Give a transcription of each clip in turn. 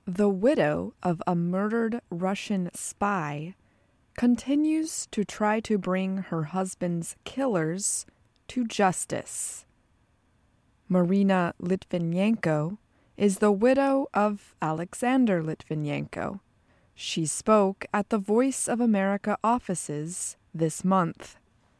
The widow of a murdered Russian spy continues to try to bring her husband's killers to justice. Marina Litvinenko is the widow of Alexander Litvinenko. She spoke at the Voice of America offices this month.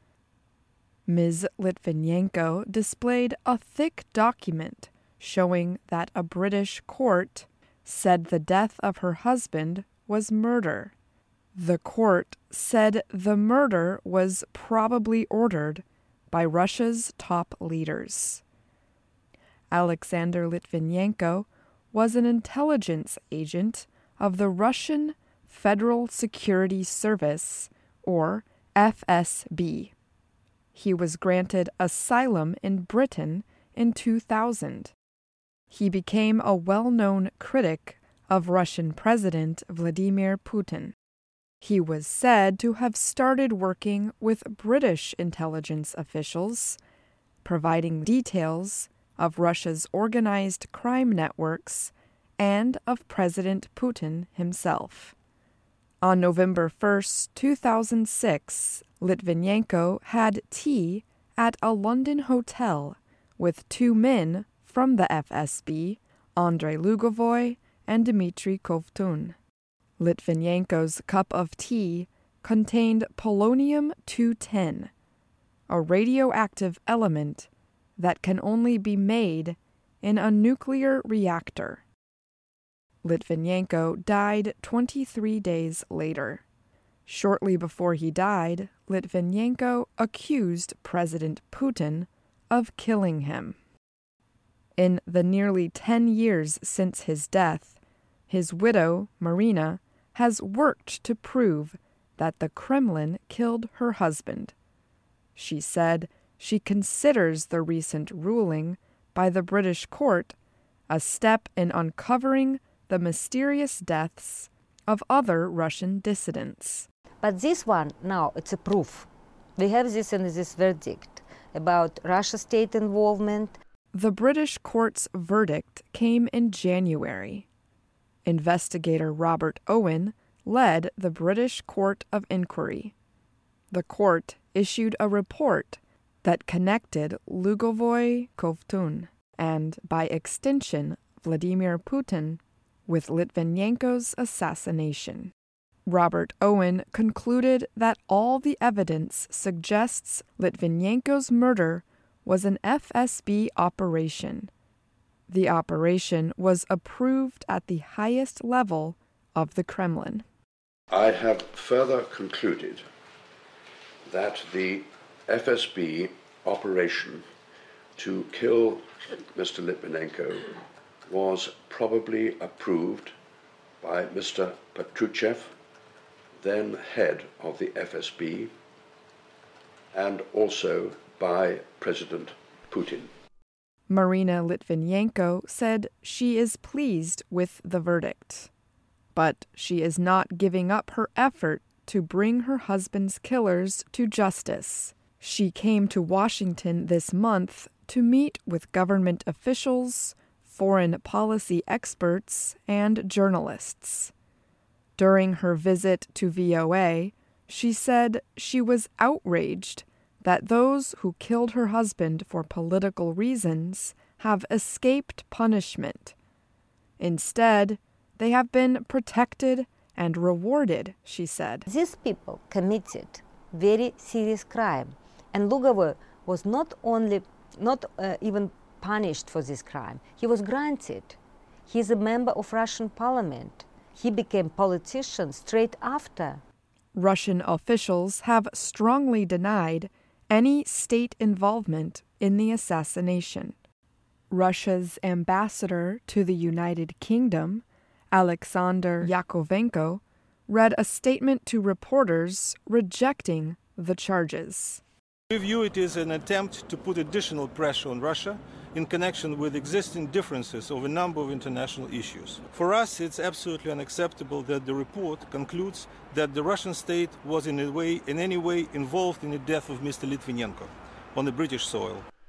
Ms. Litvinenko displayed a thick document showing that a British court said the death of her husband was murder. The court said the murder was probably ordered by Russia's top leaders. Alexander Litvinenko was an intelligence agent of the Russian Federal Security Service, or FSB. He was granted asylum in Britain in 2000. He became a well-known critic of Russian President Vladimir Putin. He was said to have started working with British intelligence officials, providing details of Russia's organized crime networks and of President Putin himself. On November 1, 2006, Litvinenko had tea at a London hotel with two men from the FSB, Andrei Lugovoy and Dmitry Kovtun. Litvinenko's cup of tea contained polonium-210, a radioactive element that can only be made in a nuclear reactor. Litvinenko died 23 days later. Shortly before he died, Litvinenko accused President Putin of killing him. In the nearly 10 years since his death, his widow, Marina, has worked to prove that the Kremlin killed her husband. She said she considers the recent ruling by the British court a step in uncovering the mysterious deaths of other Russian dissidents. But this one, now, it's a proof. We have this in this verdict about Russia's state involvement. The British court's verdict came in January. Investigator Robert Owen led the British Court of Inquiry. The court issued a report that connected Lugovoy Kovtun and, by extension, Vladimir Putin with Litvinenko's assassination. Robert Owen concluded that all the evidence suggests Litvinenko's murder was an FSB operation. The operation was approved at the highest level of the Kremlin. I have further concluded that the FSB operation to kill Mr. Litvinenko was probably approved by Mr. Patrushev, then head of the FSB, and also by President Putin. Marina Litvinenko said she is pleased with the verdict, but she is not giving up her effort to bring her husband's killers to justice. She came to Washington this month to meet with government officials, foreign policy experts, and journalists. During her visit to VOA, she said she was outraged that those who killed her husband for political reasons have escaped punishment. Instead, they have been protected and rewarded, she said. These people committed very serious crime, and Lugovoy was not even punished for this crime. He was granted. He is a member of Russian parliament. He became politician straight after. Russian officials have strongly denied any state involvement in the assassination. Russia's ambassador to the United Kingdom, Alexander Yakovenko, read a statement to reporters rejecting the charges. We view it as an attempt to put additional pressure on Russia in connection with existing differences of a number of international issues. For us, it's absolutely unacceptable that the report concludes that the Russian state was in any way involved in the death of Mr. Litvinenko on the British soil.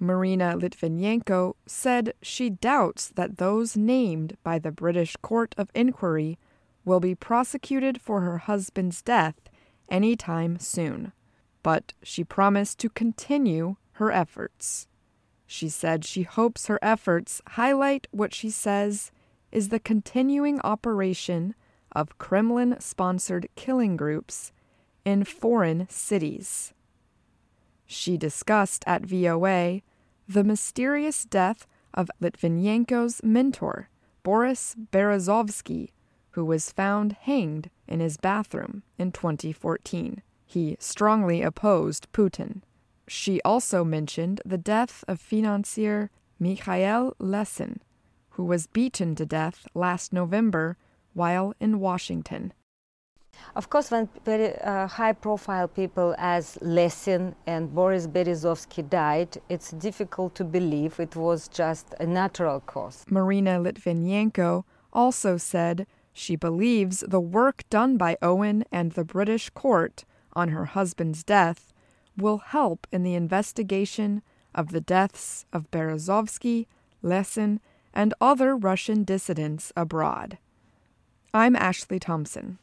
Marina Litvinenko said she doubts that those named by the British Court of Inquiry will be prosecuted for her husband's death anytime soon, but she promised to continue her efforts. She said she hopes her efforts highlight what she says is the continuing operation of Kremlin-sponsored killing groups in foreign cities. She discussed at VOA the mysterious death of Litvinenko's mentor, Boris Berezovsky, who was found hanged in his bathroom in 2014. He strongly opposed Putin. She also mentioned the death of financier Mikhail Lesin, who was beaten to death last November while in Washington. Of course, when very high-profile people as Lesin and Boris Berezovsky died, it's difficult to believe it was just a natural cause. Marina Litvinenko also said she believes the work done by Owen and the British court on her husband's death will help in the investigation of the deaths of Berezovsky, Lesin, and other Russian dissidents abroad. I'm Ashley Thompson.